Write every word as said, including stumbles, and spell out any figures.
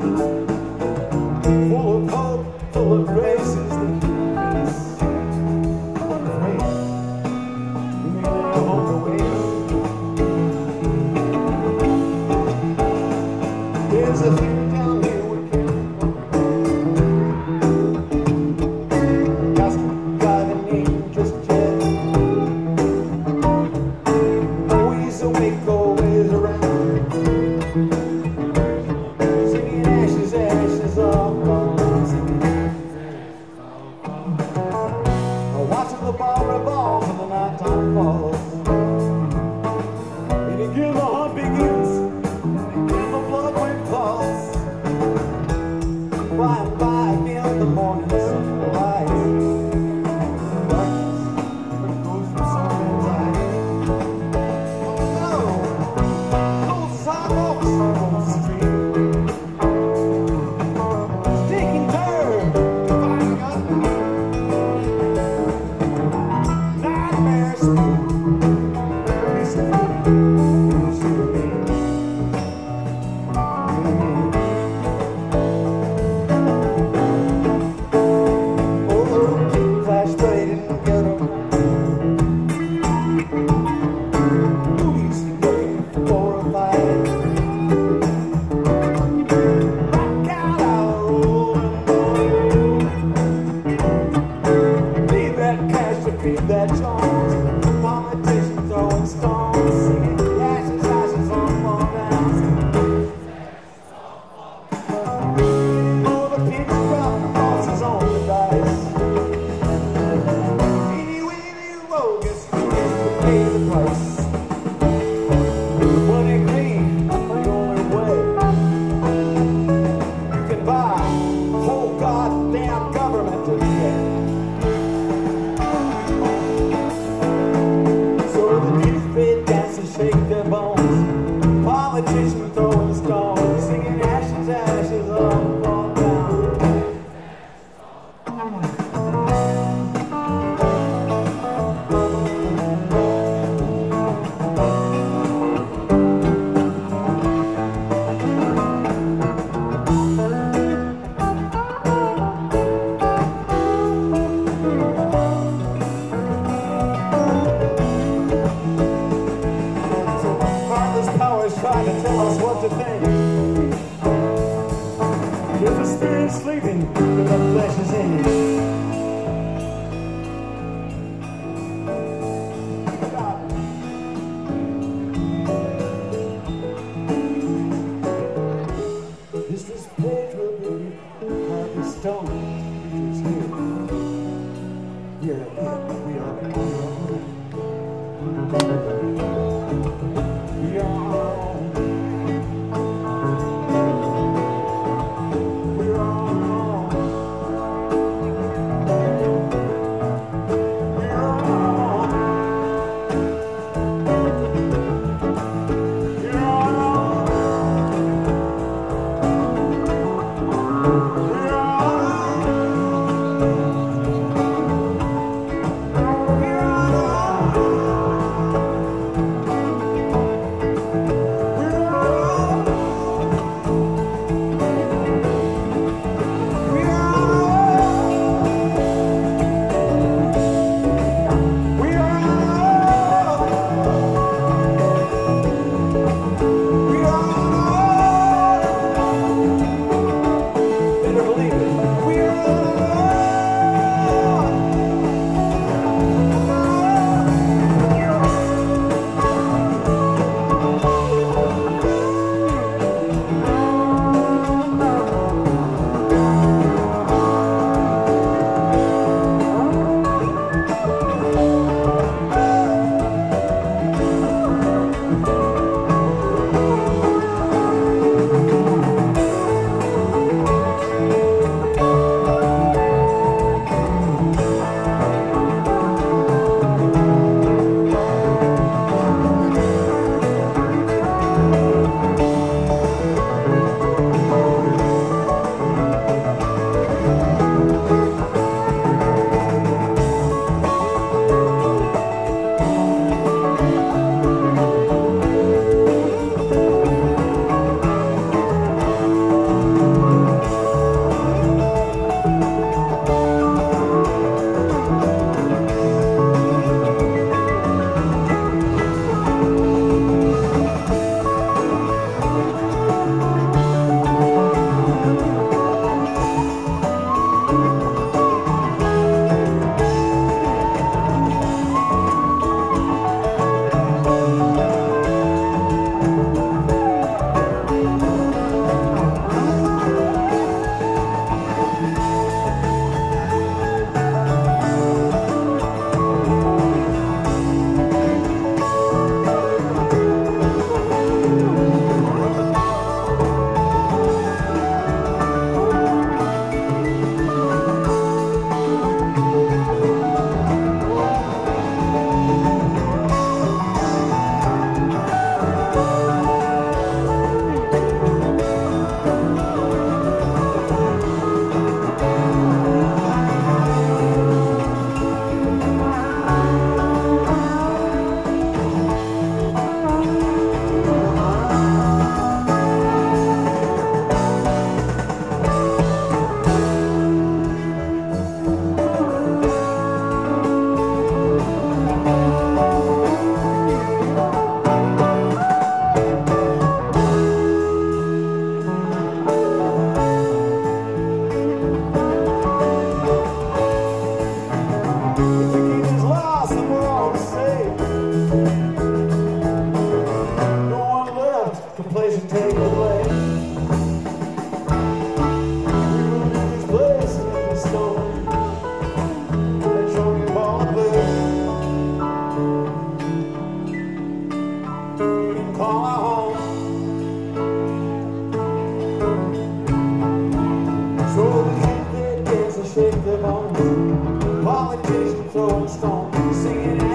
full of hope, full of graces that peace. Unafraid, we may let our hope away. There's a fear down here we can't go. Just by the name, just yet. Always awake, always around. Singing ashes, ashes of bones. Watching the ball revolve and the night time falls. And again the hunt begins. And again the blood wind falls. By and by again the morning sun will rise. Darkness that goes from someone's eyes. Oh no! Those sidewalks on the street. It's taking turn to find us. Nightmares. That Jones, politician throwing stones, singing ashes, ashes on fall downs. Oh, the pitch drop crosses on the dice. Any weeny bogus begins to pay the price. Money green, the only way you can buy whole goddamn government to get. Shake their bones, politicians throwing stones, singing ashes, ashes all fall down. Trying to tell us what to think. If the spirit's sleeping, then the flesh is in it. This this page will be carved in stone. It's here. Here, here, we are. We are. live on. Politicians throwing stones, singing